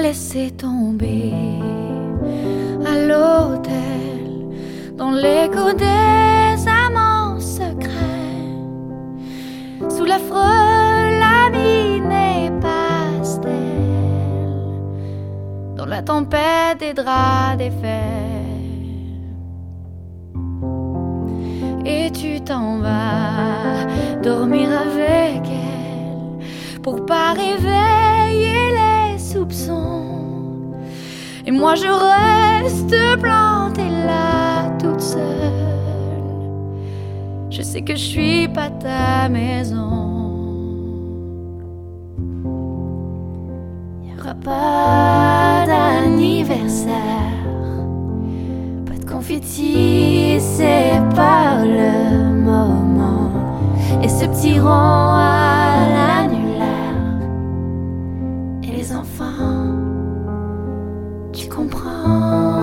laissé tomber à l'hôtel dans l'écho des amants secrets, sous l'affreux lamine et pastel, dans la tempête des draps défaits. Et tu t'en vas dormir avec elle pour pas réveiller les soupçons. Et moi je reste plantée là toute seule. Je sais que je suis pas ta maison. Y'aura pas d'anniversaire, pas de confetti, c'est pas le moment. Et ce petit rond à l'annulaire, et les enfants, tu comprends.